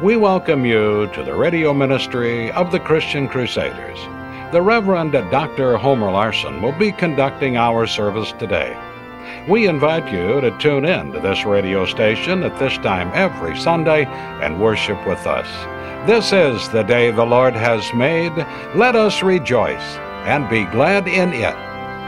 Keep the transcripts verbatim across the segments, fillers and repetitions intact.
we welcome you to the radio ministry of the Christian Crusaders. The Reverend Doctor Homer Larson will be conducting our service today. We invite you to tune in to this radio station at this time every Sunday and worship with us. This is the day the Lord has made. Let us rejoice and be glad in it.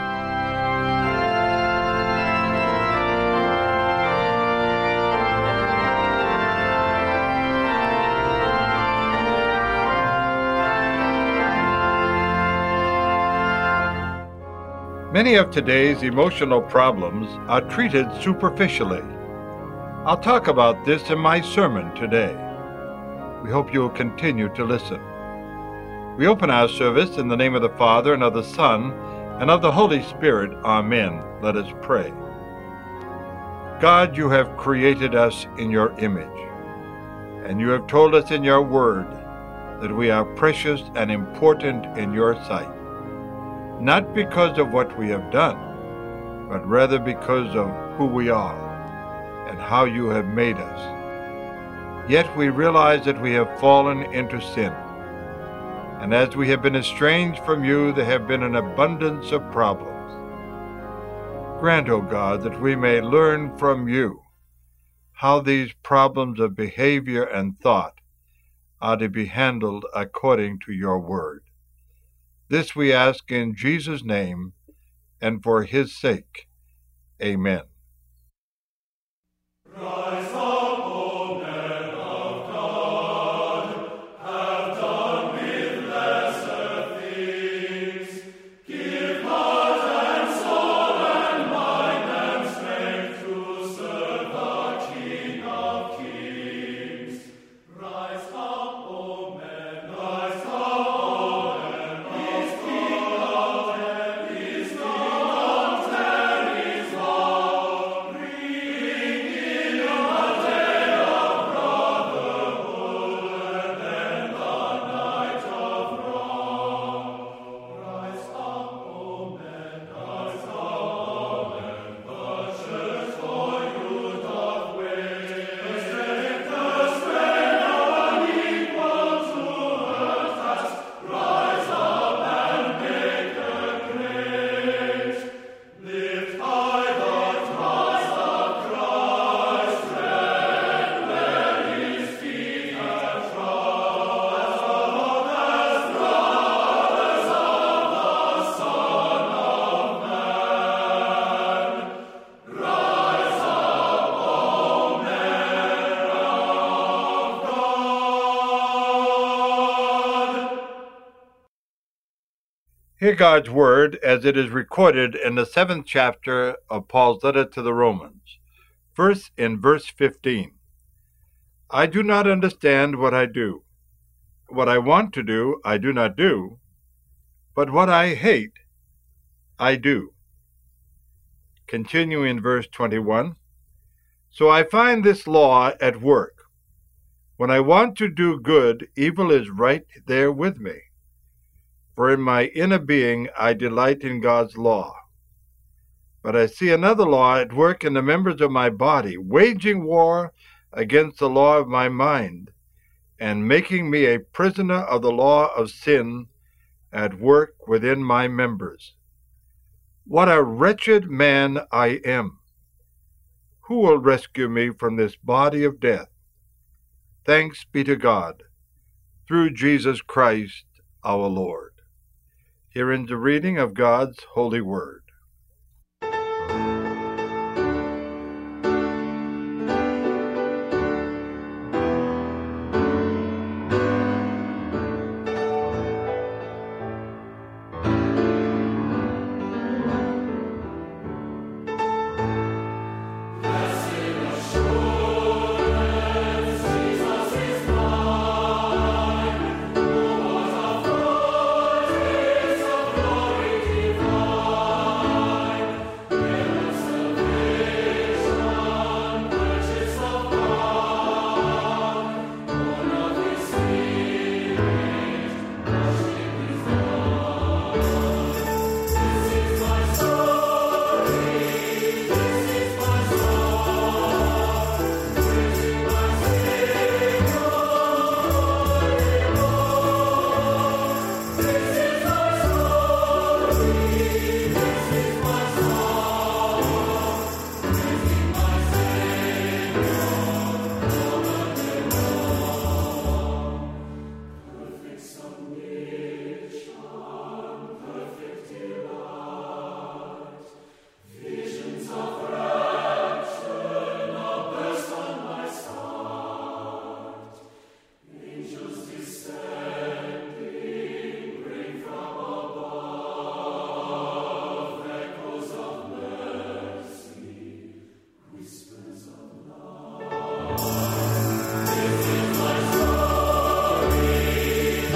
Many of today's emotional problems are treated superficially. I'll talk about this in my sermon today. We hope you will continue to listen. We open our service in the name of the Father, and of the Son, and of the Holy Spirit. Amen. Let us pray. God, you have created us in your image, and you have told us in your word that we are precious and important in your sight. Not because of what we have done, but rather because of who we are and how you have made us. Yet we realize that we have fallen into sin. And as we have been estranged from you, there have been an abundance of problems. Grant, O God, that we may learn from you how these problems of behavior and thought are to be handled according to your word. This we ask in Jesus' name and for his sake. Amen. Rise up, O men of God, have done with lesser things. Give heart and soul and mind and strength to serve the King of Kings. Rise up, O men, rise up. Hear God's word as it is recorded in the seventh chapter of Paul's letter to the Romans. First in verse fifteen. I do not understand what I do. What I want to do, I do not do, but what I hate, I do. Continuing in verse twenty-one. So I find this law at work. When I want to do good, evil is right there with me. For in my inner being I delight in God's law. But I see another law at work in the members of my body, waging war against the law of my mind, and making me a prisoner of the law of sin at work within my members. What a wretched man I am! Who will rescue me from this body of death? Thanks be to God, through Jesus Christ our Lord. Here ends the reading of God's holy word. Glory divine.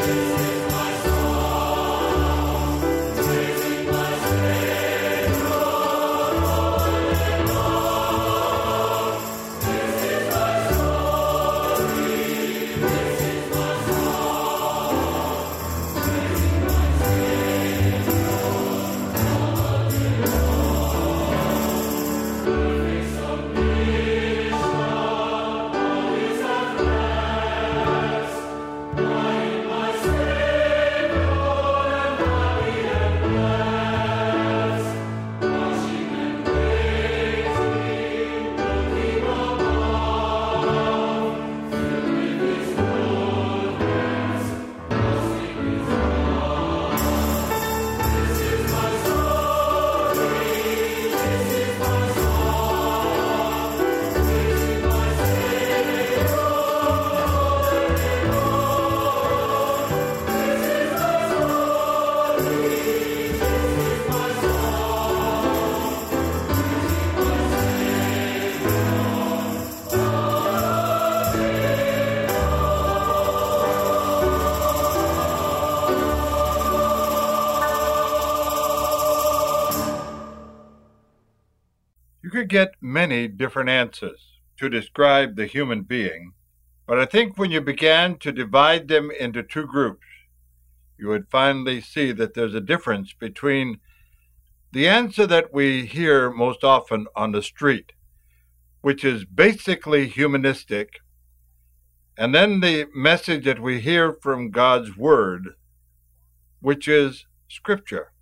You could get many different answers to describe the human being, but I think when you began to divide them into two groups, you would finally see that there's a difference between the answer that we hear most often on the street, which is basically humanistic, and then the message that we hear from God's Word, which is Scripture.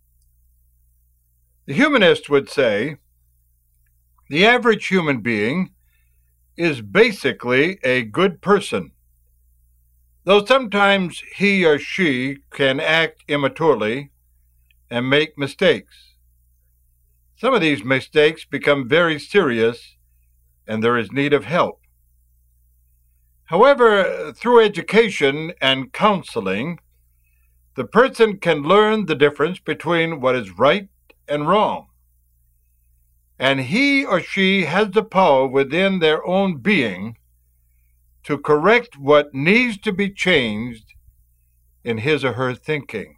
The humanist would say the average human being is basically a good person, though sometimes he or she can act immaturely and make mistakes. Some of these mistakes become very serious, and there is need of help. However, through education and counseling, the person can learn the difference between what is right and wrong. And he or she has the power within their own being to correct what needs to be changed in his or her thinking.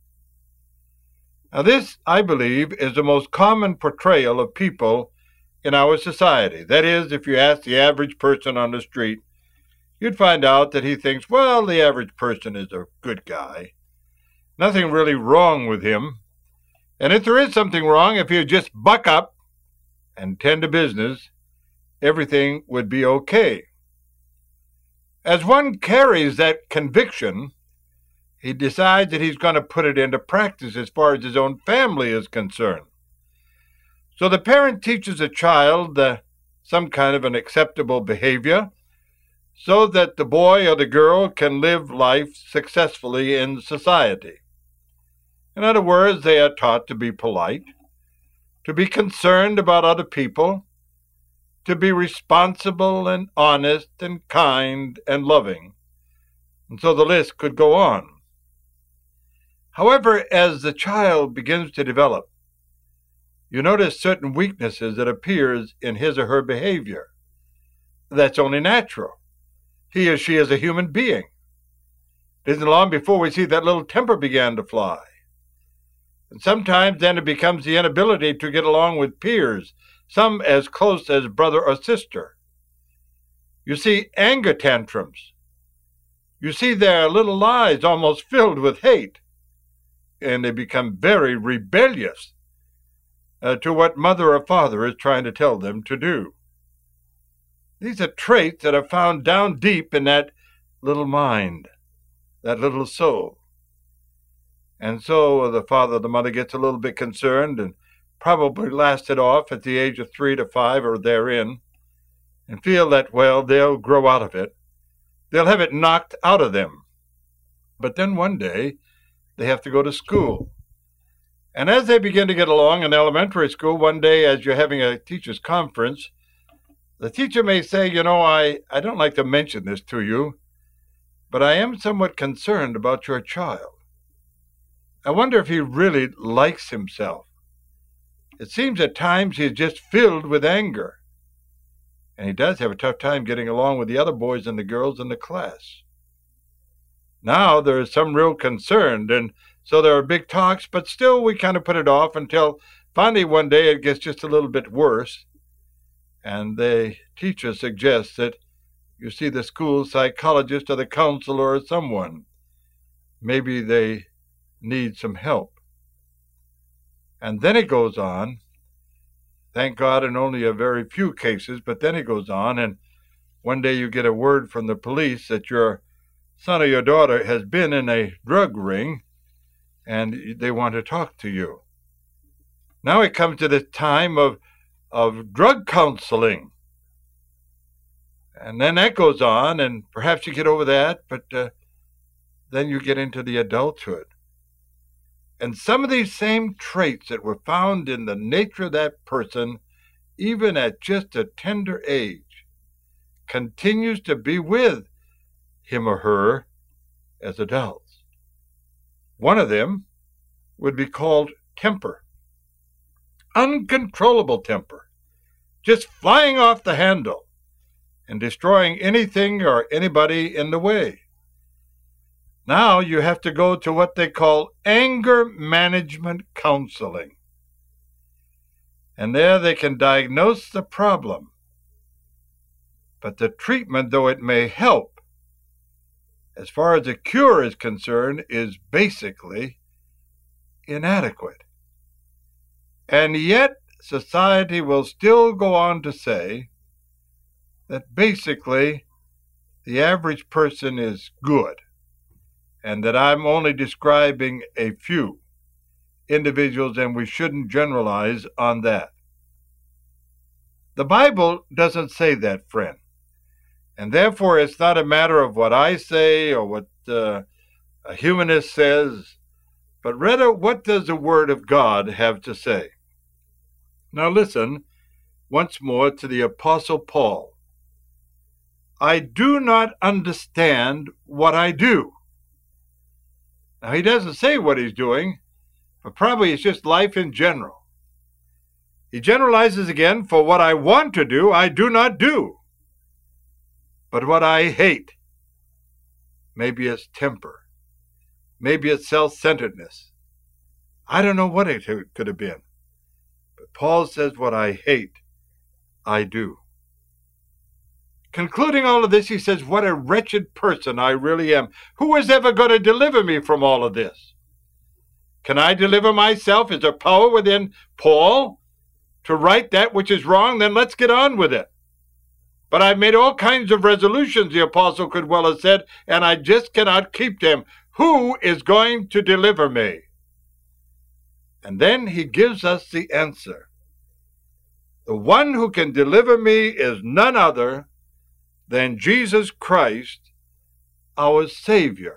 Now, this, I believe, is the most common portrayal of people in our society. That is, if you ask the average person on the street, you'd find out that he thinks, well, the average person is a good guy. Nothing really wrong with him. And if there is something wrong, if you just buck up and tend to business, everything would be okay. As one carries that conviction, he decides that he's going to put it into practice as far as his own family is concerned. So the parent teaches a child uh, some kind of an acceptable behavior so that the boy or the girl can live life successfully in society. In other words, they are taught to be polite, to be concerned about other people, to be responsible and honest and kind and loving. And so the list could go on. However, as the child begins to develop, you notice certain weaknesses that appears in his or her behavior. That's only natural. He or she is a human being. It isn't long before we see that little temper began to fly. And sometimes then it becomes the inability to get along with peers, some as close as brother or sister. You see anger tantrums. You see their little eyes almost filled with hate, and they become very rebellious uh, to what mother or father is trying to tell them to do. These are traits that are found down deep in that little mind, that little soul. And so the father or the mother gets a little bit concerned and probably lasts it off at the age of three to five or therein, and feel that, well, they'll grow out of it. They'll have it knocked out of them. But then one day, they have to go to school. And as they begin to get along in elementary school, one day as you're having a teacher's conference, the teacher may say, you know, I, I don't like to mention this to you, but I am somewhat concerned about your child. I wonder if he really likes himself. It seems at times he is just filled with anger. And he does have a tough time getting along with the other boys and the girls in the class. Now there is some real concern, and so there are big talks, but still we kind of put it off until finally one day it gets just a little bit worse, and the teacher suggests that you see the school psychologist or the counselor or someone. Maybe they need some help. And then it goes on, thank God in only a very few cases, but then it goes on, and one day you get a word from the police that your son or your daughter has been in a drug ring, and they want to talk to you. Now it comes to the time of, of drug counseling. And then that goes on, and perhaps you get over that, but uh, then you get into the adulthood. And some of these same traits that were found in the nature of that person, even at just a tender age, continues to be with him or her as adults. One of them would be called temper. Uncontrollable temper, just flying off the handle and destroying anything or anybody in the way. Now you have to go to what they call anger management counseling. And there they can diagnose the problem. But the treatment, though it may help, as far as a cure is concerned, is basically inadequate. And yet society will still go on to say that basically the average person is good, and that I'm only describing a few individuals, and we shouldn't generalize on that. The Bible doesn't say that, friend, and therefore it's not a matter of what I say or what uh, a humanist says, but rather what does the Word of God have to say. Now listen once more to the Apostle Paul. I do not understand what I do. Now, he doesn't say what he's doing, but probably it's just life in general. He generalizes again, for what I want to do, I do not do. But what I hate, maybe it's temper, maybe it's self-centeredness. I don't know what it could have been. But Paul says, what I hate, I do. Concluding all of this, he says, what a wretched person I really am. Who is ever going to deliver me from all of this? Can I deliver myself? Is there power within Paul to right that which is wrong? Then let's get on with it. But I've made all kinds of resolutions, the apostle could well have said, and I just cannot keep them. Who is going to deliver me? And then he gives us the answer. The one who can deliver me is none other than Jesus Christ, our Savior.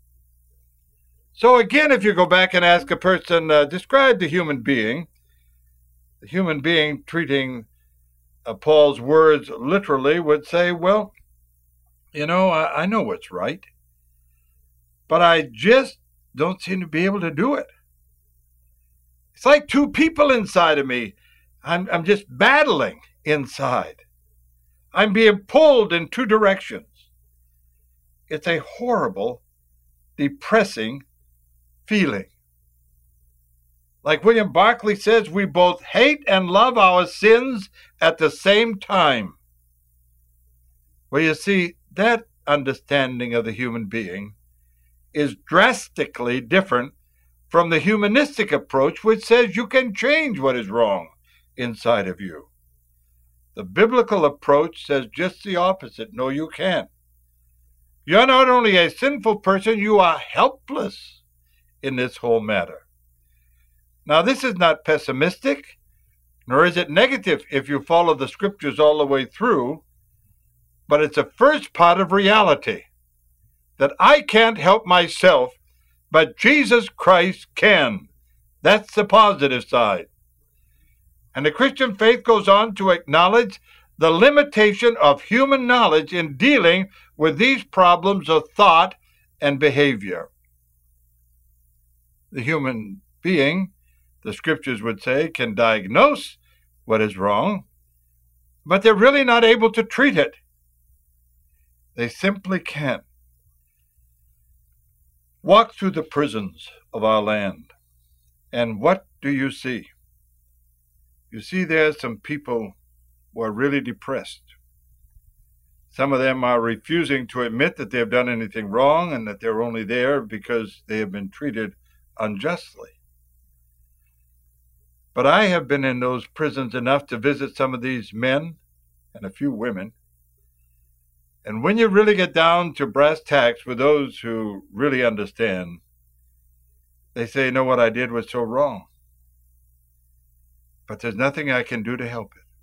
So again, if you go back and ask a person, uh, describe the human being, the human being treating uh, Paul's words literally would say, well, you know, I, I know what's right, but I just don't seem to be able to do it. It's like two people inside of me. I'm, I'm just battling inside. I'm being pulled in two directions. It's a horrible, depressing feeling. Like William Barclay says, we both hate and love our sins at the same time. Well, you see, that understanding of the human being is drastically different from the humanistic approach, which says you can change what is wrong inside of you. The biblical approach says just the opposite. No, you can't. You're not only a sinful person, you are helpless in this whole matter. Now, this is not pessimistic, nor is it negative if you follow the scriptures all the way through, but it's a first part of reality, that I can't help myself, but Jesus Christ can. That's the positive side. And the Christian faith goes on to acknowledge the limitation of human knowledge in dealing with these problems of thought and behavior. The human being, the scriptures would say, can diagnose what is wrong, but they're really not able to treat it. They simply can't. Walk through the prisons of our land, and what do you see? You see there some people who are really depressed. Some of them are refusing to admit that they have done anything wrong and that they're only there because they have been treated unjustly. But I have been in those prisons enough to visit some of these men and a few women. And when you really get down to brass tacks with those who really understand, they say, no, what I did was so wrong. But there's nothing I can do to help it.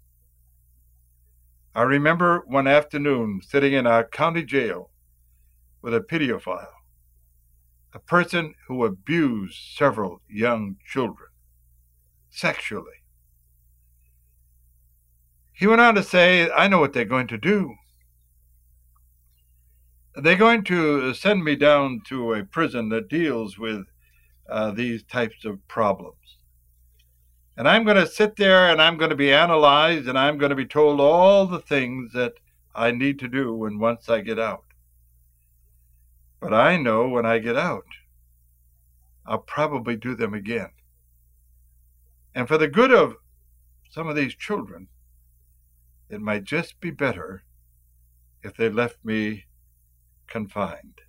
I remember one afternoon sitting in our county jail with a pedophile, a person who abused several young children sexually. He went on to say, I know what they're going to do. They're going to send me down to a prison that deals with uh, these types of problems. And I'm going to sit there and I'm going to be analyzed and I'm going to be told all the things that I need to do when once I get out. But I know when I get out, I'll probably do them again. And for the good of some of these children, it might just be better if they left me confined.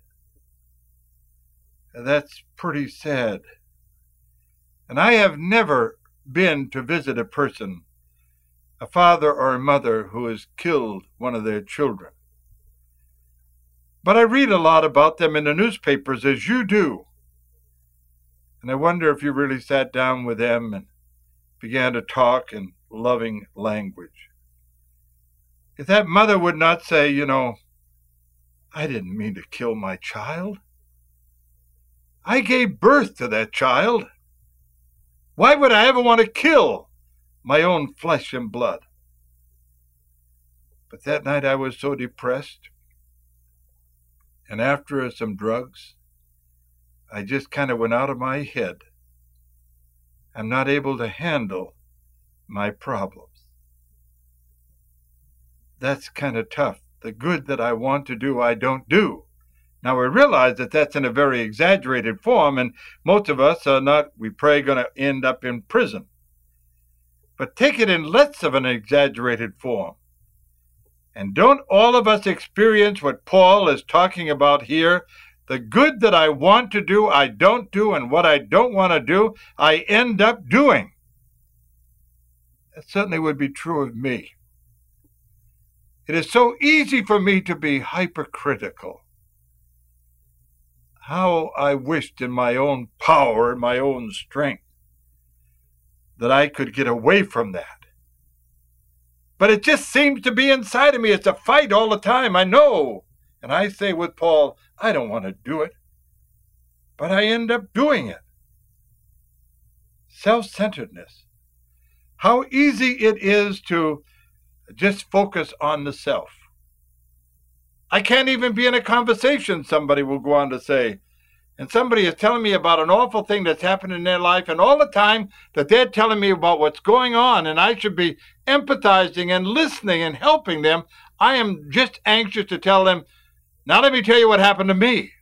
And that's pretty sad. And I have never been to visit a person, a father or a mother who has killed one of their children. But I read a lot about them in the newspapers, as you do. And I wonder if you really sat down with them and began to talk in loving language. If that mother would not say, you know, I didn't mean to kill my child. I gave birth to that child. Why would I ever want to kill my own flesh and blood? But that night I was so depressed, and after some drugs, I just kind of went out of my head. I'm not able to handle my problems. That's kind of tough. The good that I want to do, I don't do. Now, we realize that that's in a very exaggerated form, and most of us are not, we pray, going to end up in prison. But take it in less of an exaggerated form. And don't all of us experience what Paul is talking about here? The good that I want to do, I don't do, and what I don't want to do, I end up doing. That certainly would be true of me. It is so easy for me to be hypercritical. How I wished in my own power and my own strength that I could get away from that. But it just seems to be inside of me. It's a fight all the time, I know. And I say with Paul, I don't want to do it. But I end up doing it. Self-centeredness. How easy it is to just focus on the self. I can't even be in a conversation, somebody will go on to say. And somebody is telling me about an awful thing that's happened in their life, and all the time that they're telling me about what's going on, and I should be empathizing and listening and helping them, I am just anxious to tell them, now let me tell you what happened to me.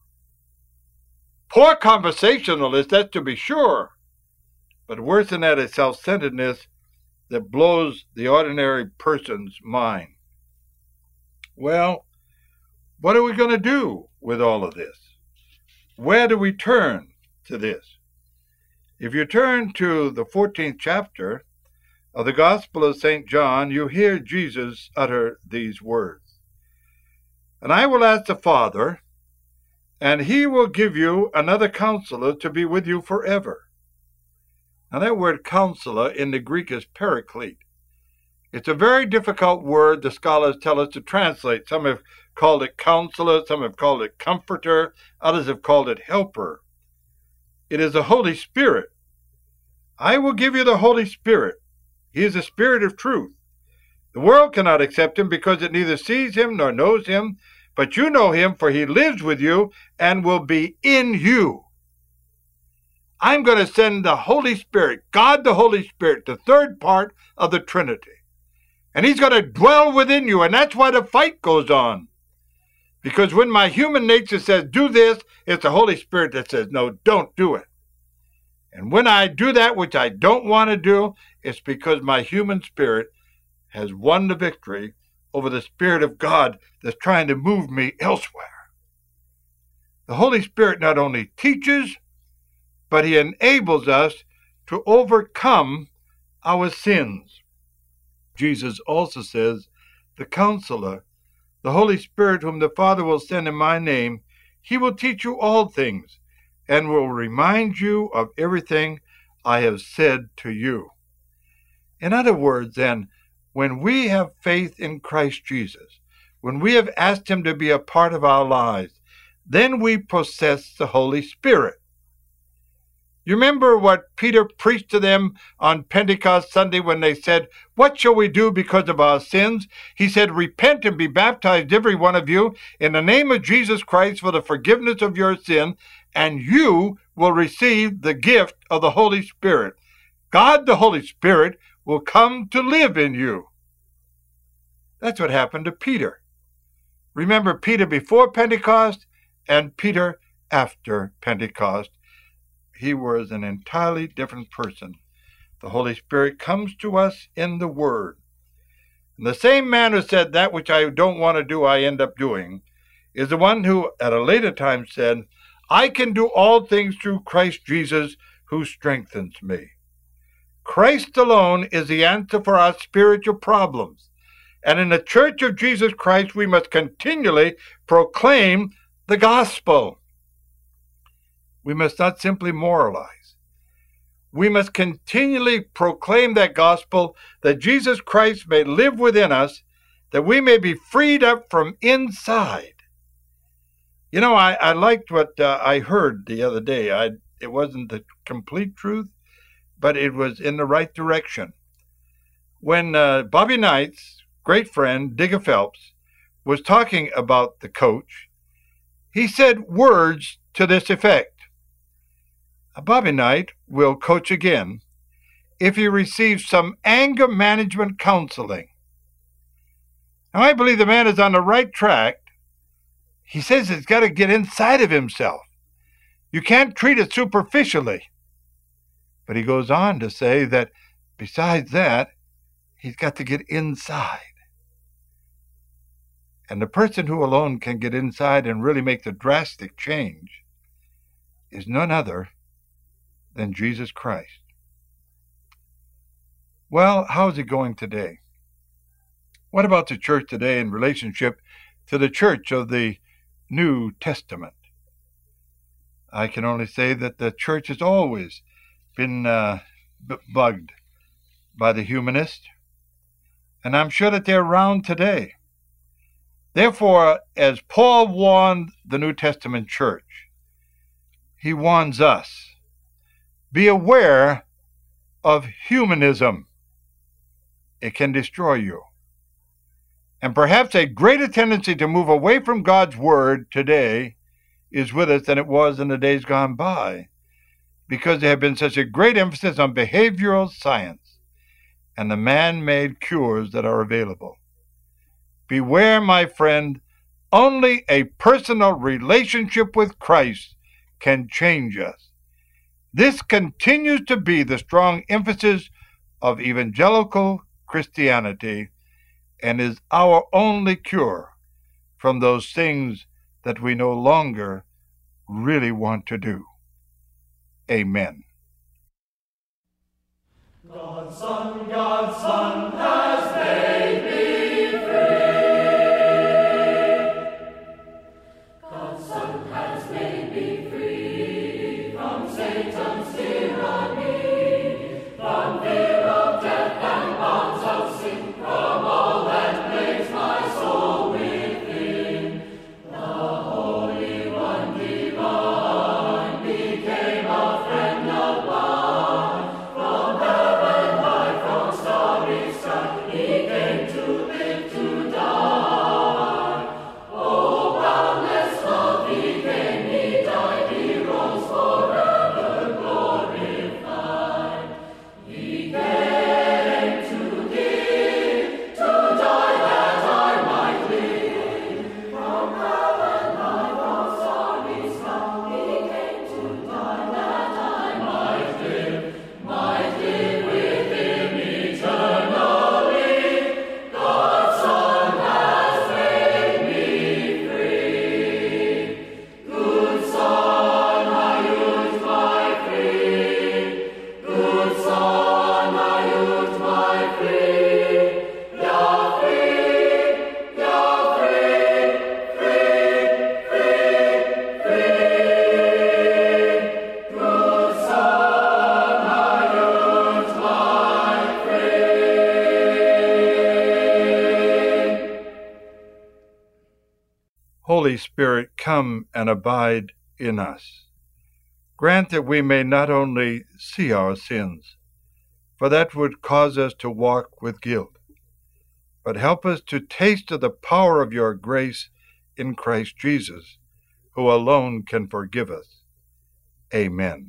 Poor conversationalist, that's to be sure. But worse than that is self-centeredness that blows the ordinary person's mind. Well, what are we going to do with all of this? Where do we turn to this? If you turn to the fourteenth chapter of the Gospel of Saint John, you hear Jesus utter these words. And I will ask the Father, and he will give you another counselor to be with you forever. Now that word counselor in the Greek is paraclete. It's a very difficult word, the scholars tell us, to translate. Some have called it counselor, some have called it comforter, others have called it helper. It is the Holy Spirit. I will give you the Holy Spirit. He is the Spirit of truth. The world cannot accept him because it neither sees him nor knows him, but you know him, for he lives with you and will be in you. I'm going to send the Holy Spirit, God the Holy Spirit, the third part of the Trinity. And he's going to dwell within you, and that's why the fight goes on. Because when my human nature says, do this, it's the Holy Spirit that says, no, don't do it. And when I do that which I don't want to do, it's because my human spirit has won the victory over the Spirit of God that's trying to move me elsewhere. The Holy Spirit not only teaches, but he enables us to overcome our sins. Jesus also says, the Counselor, the Holy Spirit whom the Father will send in my name, he will teach you all things and will remind you of everything I have said to you. In other words, then, when we have faith in Christ Jesus, when we have asked him to be a part of our lives, then we possess the Holy Spirit. You remember what Peter preached to them on Pentecost Sunday when they said, what shall we do because of our sins? He said, repent and be baptized, every one of you, in the name of Jesus Christ for the forgiveness of your sin, and you will receive the gift of the Holy Spirit. God, the Holy Spirit, will come to live in you. That's what happened to Peter. Remember Peter before Pentecost and Peter after Pentecost. He was an entirely different person. The Holy Spirit comes to us in the Word. And the same man who said, that which I don't want to do, I end up doing, is the one who at a later time said, I can do all things through Christ Jesus who strengthens me. Christ alone is the answer for our spiritual problems. And in the Church of Jesus Christ, we must continually proclaim the gospel. We must not simply moralize. We must continually proclaim that gospel, that Jesus Christ may live within us, that we may be freed up from inside. You know, I, I liked what uh, I heard the other day. I, it wasn't the complete truth, but it was in the right direction. When uh, Bobby Knight's great friend, Digger Phelps, was talking about the coach, he said words to this effect. Bobby Knight will coach again if he receives some anger management counseling. Now, I believe the man is on the right track. He says it's got to get inside of himself. You can't treat it superficially. But he goes on to say that besides that, he's got to get inside. And the person who alone can get inside and really make the drastic change is none other than Jesus Christ. Well, how's it going today? What about the church today in relationship to the church of the New Testament? I can only say that the church has always been uh, b- bugged by the humanists, and I'm sure that they're around today. Therefore, as Paul warned the New Testament church, he warns us, be aware of humanism. It can destroy you. And perhaps a greater tendency to move away from God's word today is with us than it was in the days gone by, because there have been such a great emphasis on behavioral science and the man-made cures that are available. Beware, my friend, only a personal relationship with Christ can change us. This continues to be the strong emphasis of evangelical Christianity and is our only cure from those things that we no longer really want to do. Amen. God's Son, God's Son has made me free. God's Son has made me free from Satan's tyranny, from fear of death and bonds of sin, from all that plagues my soul within. The Holy One divine became a friend of mine. From heaven high, from starry sky, he came to live, to die. Oh, boundless love, he came, he died, he rose forever glorified. Holy Spirit come and abide in us. Grant that we may not only see our sins, for that would cause us to walk with guilt, but help us to taste of the power of your grace in Christ Jesus, who alone can forgive us. Amen.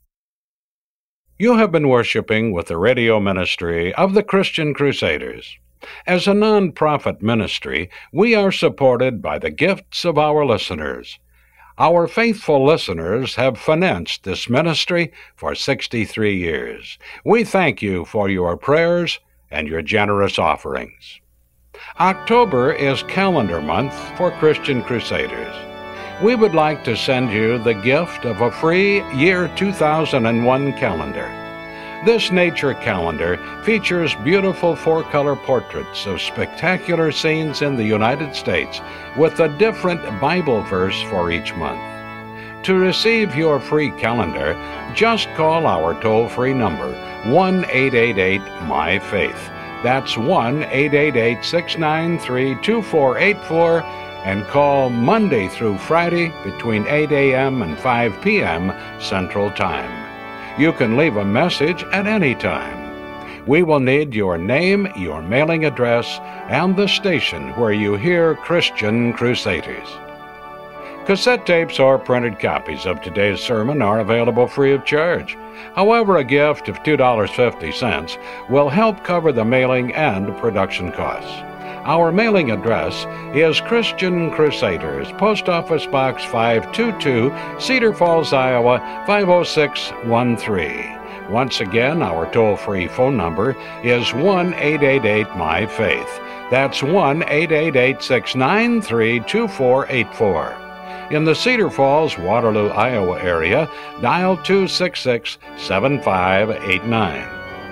You have been worshiping with the radio ministry of the Christian Crusaders. As a non-profit ministry, we are supported by the gifts of our listeners. Our faithful listeners have financed this ministry for sixty-three years. We thank you for your prayers and your generous offerings. October is calendar month for Christian Crusaders. We would like to send you the gift of a free year two thousand one calendar. This nature calendar features beautiful four-color portraits of spectacular scenes in the United States with a different Bible verse for each month. To receive your free calendar, just call our toll-free number, one eight eight eight, M Y FAITH. That's one eight eight eight, six nine three, two four eight four, and call Monday through Friday between eight a.m. and five p.m. Central Time. You can leave a message at any time. We will need your name, your mailing address, and the station where you hear Christian Crusaders. Cassette tapes or printed copies of today's sermon are available free of charge. However, a gift of two dollars and fifty cents will help cover the mailing and production costs. Our mailing address is Christian Crusaders, Post Office Box five two two, Cedar Falls, Iowa, five oh six one three. Once again, our toll-free phone number is one eight eight eight, M Y FAITH. That's one eight eight eight, six nine three, two four eight four. In the Cedar Falls, Waterloo, Iowa area, dial two six six, seven five eight nine.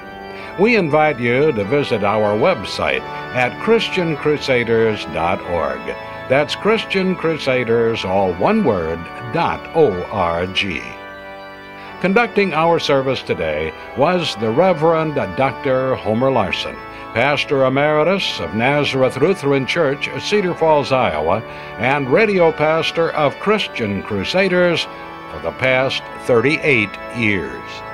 We invite you to visit our website at Christian Crusaders dot org. That's Christian Crusaders, all one word, dot O R G. Conducting our service today was the Reverend Doctor Homer Larson, Pastor Emeritus of Nazareth Lutheran Church, Cedar Falls, Iowa, and radio pastor of Christian Crusaders for the past thirty-eight years.